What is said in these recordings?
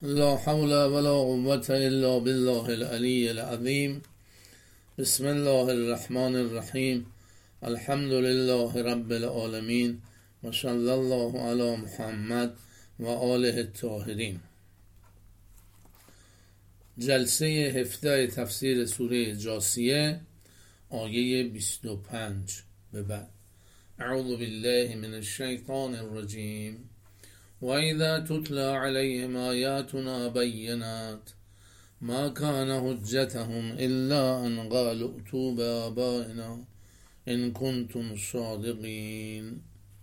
لا حول ولا قوة إلا بالله العلي العظيم. بسم الله الرحمن الرحیم. الحمد لله رب العالمین و صلی الله علی محمد و آله الطاهرین. جلسه 17 تفسیر سوره جاثیه، آیه 25 به بعد. اعوذ بالله من الشیطان الرجیم. وَإِذَا تُتْلَى عَلَيْهِمْ آيَاتُنَا بَيِّنَاتٍ مَا كَانَ حُجَّتُهُمْ إِلَّا أَنْ قَالُوا ائْتُوا بِآبَائِنَا إِنْ كُنتُمْ صَادِقِينَ.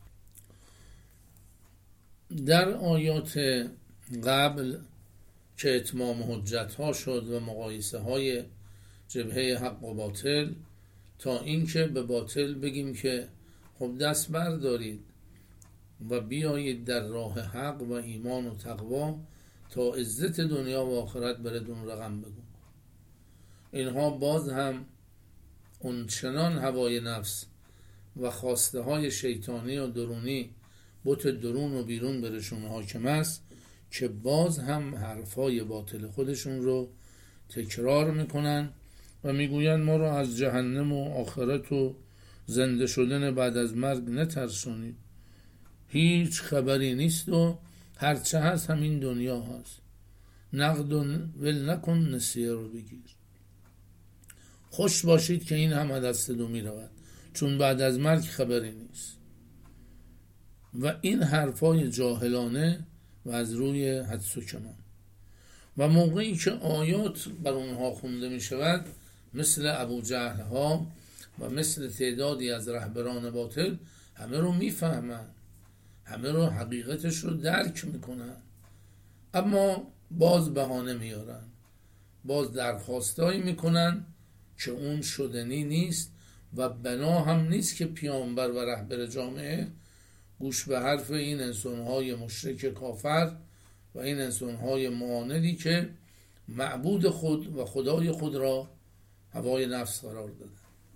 در آیات قبل که اتمام حجت ها شد و مقایسه های جبهه حق و باطل، تا اینکه به باطل بگیم که خب دست بردارید و بیایید در راه حق و ایمان و تقوا تا عزت دنیا و آخرت بردون رقم بگو. اینها باز هم اونچنان هوای نفس و خواسته های شیطانی و درونی بت درون و بیرون برشون حاکم است که باز هم حرفای باطل خودشون رو تکرار میکنن و میگوین ما رو از جهنم و آخرت و زنده شدن بعد از مرگ نترسونید. هیچ خبری نیست و هرچه هست همین دنیا هست. نقد و ول نکن، نسیه رو بگیر. خوش باشید که این هم دست دو می رود، چون بعد از مرگ خبری نیست. و این حرفای جاهلانه و از روی حدس و کمان. و موقعی که آیات بر اونها خونده می شود، مثل ابو جهل ها و مثل تعدادی از رهبران باطل همه رو می فهمن، همه رو حقیقتش رو درک میکنن، اما باز بهانه میارن، باز درخواستایی میکنن که اون شدنی نیست و بنا هم نیست که پیامبر و رهبر جامعه گوش به حرف این انسانهای مشرک کافر و این انسانهای معاندی که معبود خود و خدای خود را هوای نفس قرار دادن.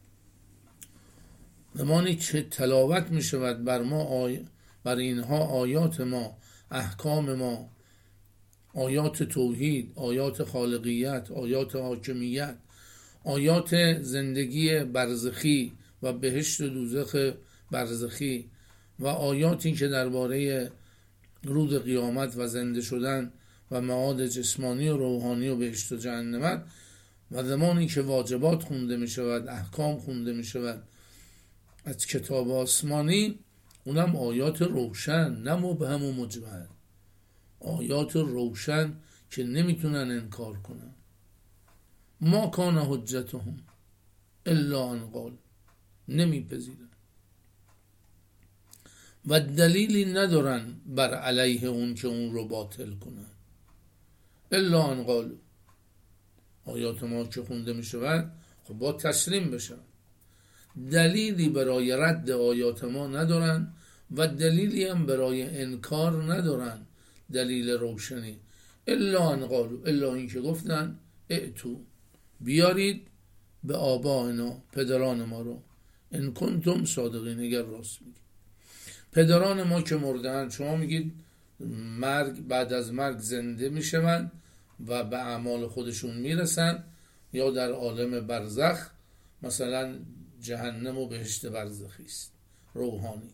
زمانی که تلاوت میشود بر ما بر اینها آیات ما، احکام ما، آیات توحید، آیات خالقیت، آیات حاکمیت، آیات زندگی برزخی و بهشت و دوزخ برزخی و آیاتی که درباره روز قیامت و زنده شدن و معاد جسمانی و روحانی و بهشت و جهنمت، و زمانی که واجبات خونده می شود، احکام خونده می شود از کتاب آسمانی، اونم آیات روشن، نه مبهم و مجمل، آیات روشن که نمیتونن انکار کنن. ما کان حجتهم الا ان قال، نمیپذیرن و دلیلی ندارن بر علیه اون که اون رو باطل کنن. الا ان قال، آیات ما که خونده میشود خب با تسلیم بشن، دلیلی برای رد آیات ما ندارن و دلیلی هم برای انکار ندارن، دلیل روشنی. الا ان قالوا، الا این که گفتن ائتوا، بیارید به آبائنا، پدران ما رو، ان کنتم صادقین، اگر راست میگید. پدران ما که مردن، شما میگید مرگ، بعد از مرگ زنده میشن و به اعمال خودشون میرسن، یا در عالم برزخ، مثلا جهنم و بهشت برزخی است روحانی.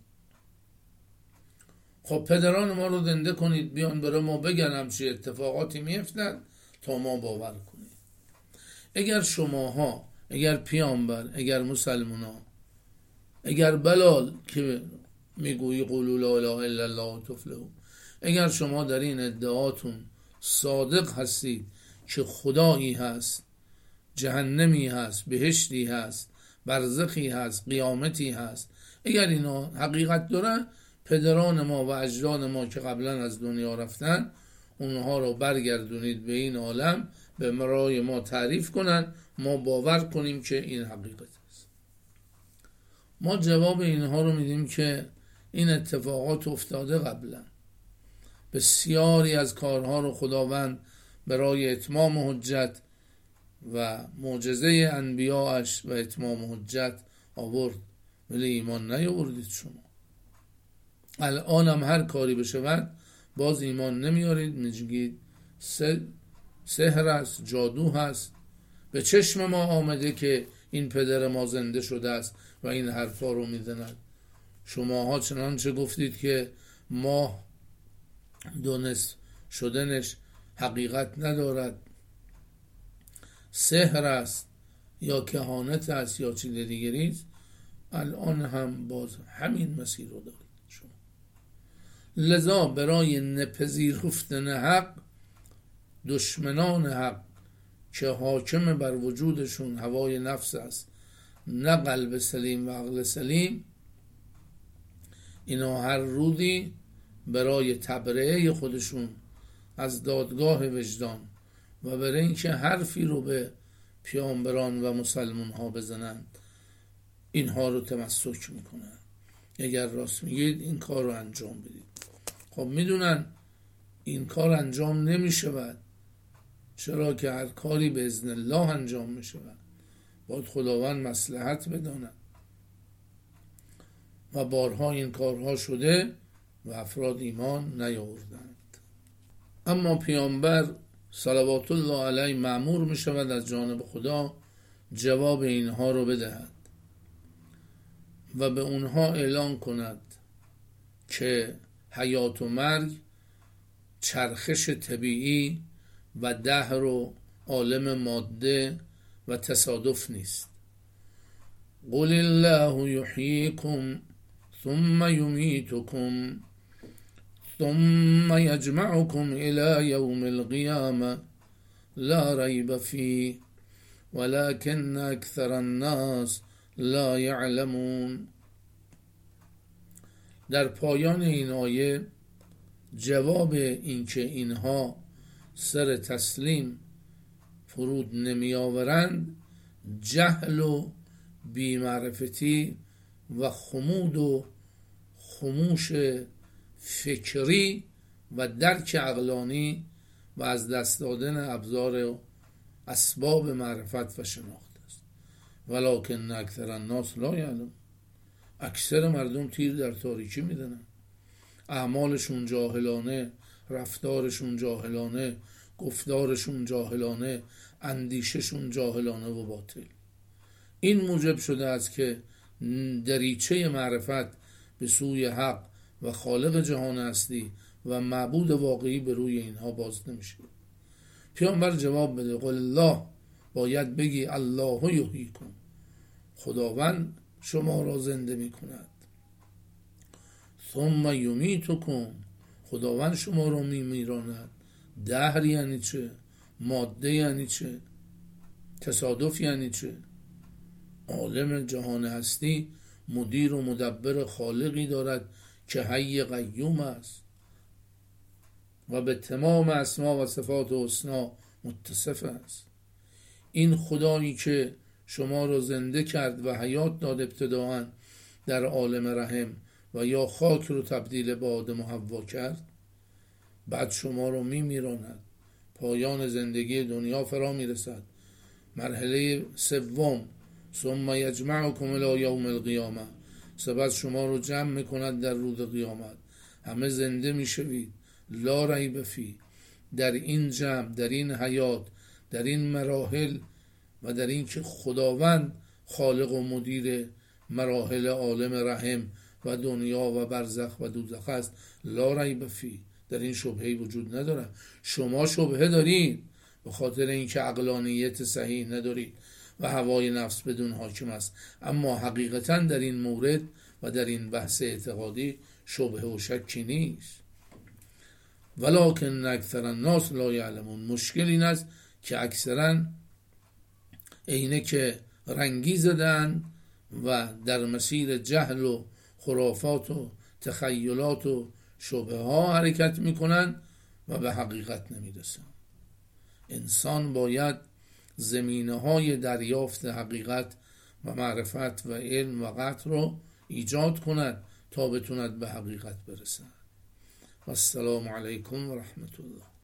خب پدران ما رو زنده کنید، بیان برای ما بگن همچه اتفاقاتی میفتن تا ما باور کنید. اگر شماها، اگر پیامبر، اگر مسلمان ها، اگر بلال که میگویی قولوا لا اله الا الله تفلحوا، اگر شما در این ادعاتون صادق هستید که خدایی هست، جهنمی هست، بهشتی هست، برزخی هست، قیامتی هست، اگر اینا حقیقت دارن، پدران ما و اجداد ما که قبلا از دنیا رفتن، اونها رو برگردونید به این عالم، به مرای ما تعریف کنن، ما باور کنیم که این حقیقت است. ما جواب اینها رو میدیم که این اتفاقات افتاده قبلا. بسیاری از کارها رو خداوند برای اتمام حجت و معجزه انبیاءش و اتمام حجت آورد، ولی ایمان نیاوردید شما. الان هم هر کاری بشود باز ایمان نمیارید، میگید سحر است، جادو هست. به چشم ما آمده که این پدر ما زنده شده است و این حرفا رو میزند. شماها چنانچه گفتید که ماه دونست شدنش حقیقت ندارد، سحر است یا کهانت است یا چیز دیگری است، الان هم باز همین مسیر رو دارید شما. لذا برای نپذیرفتن حق، دشمنان حق که حاکم بر وجودشون هوای نفس است نه قلب سلیم و عقل سلیم، اینا هر رودی برای تبرئه خودشون از دادگاه وجدان و برای اینکه حرفی رو به پیامبران و مسلمان ها بزنند اینها رو تمسک میکنن. اگر راست میگید این کار رو انجام بدید. خب میدونن این کار انجام نمیشود، چرا که هر کاری به اذن الله انجام میشود، باید خداوند مصلحت بداند و بارها این کارها شده و افراد ایمان نیاوردند. اما پیامبر صلوات الله علیه مأمور می شود از جانب خدا جواب اینها رو بدهد و به اونها اعلان کند که حیات و مرگ چرخش طبیعی و دهر و عالم ماده و تصادف نیست. قل الله یحییکم ثم یمیتکم ثم یجمعکم الی یوم القیامه لا ریب فیه ولكن اکثر الناس لا یعلمون. در پایان این آیه جواب اینکه اینها سر تسلیم فرود نمی آورند جهل و بیمعرفتی و خمود و خموش فکری و درک عقلانی و از دست دادن ابزار و اسباب معرفت و شناخت است. ولکن اکثر الناس لا یعلمون. اکثر مردم تیر در تاریکی میدنن، اعمالشون جاهلانه، رفتارشون جاهلانه، گفتارشون جاهلانه، اندیششون جاهلانه و باطل. این موجب شده است که دریچه معرفت به سوی حق و خالق جهان هستی و معبود واقعی به روی اینها باز نمیشه. پیامبر جواب بده، قل الله، باید بگی الله یحییکم، خداوند شما را زنده می کند. ثم یمیتکم، خداوند شما را می میراند. دهر یعنی چه؟ ماده یعنی چه؟ تصادف یعنی چه؟ عالم جهان هستی مدیر و مدبر خالقی دارد که حی قیوم است و به تمام اسما و صفات حسنا متصف است. این خدایی که شما را زنده کرد و حیات داد ابتداءً در عالم رحم و یا خاک رو تبدیل به آدم و حوا کرد، بعد شما رو میراند. پایان زندگی دنیا فرا میرسد. مرحله سوم، ثم یجمعکم الی یوم القیامه، سپس شما رو جمع میکند در روز قیامت. همه زنده میشوید. لا ریب فیه، در این جمع، در این حیات، در این مراحل و در این که خداوند خالق و مدیر مراحل عالم رحم و دنیا و برزخ و دوزخ است، لا ریب فیه، در این شبهه‌ای وجود نداره. شما شبهه دارید به خاطر اینکه عقلانیت صحیح ندارید و هوای نفس بدون حاکم است، اما حقیقتا در این مورد و در این بحث اعتقادی شبهه و شکی نیست. ولکن اکثر الناس لا یعلمون. مشکل این است که اکثرا اینه که رنگی زدن و در مسیر جهل و خرافات و تخیلات و شبه ها حرکت میکنن و به حقیقت نمیرسن. انسان باید زمینه های دریافت حقیقت و معرفت و علم و قطع رو ایجاد کند تا بتوند به حقیقت برسد. و السلام علیکم و رحمت الله.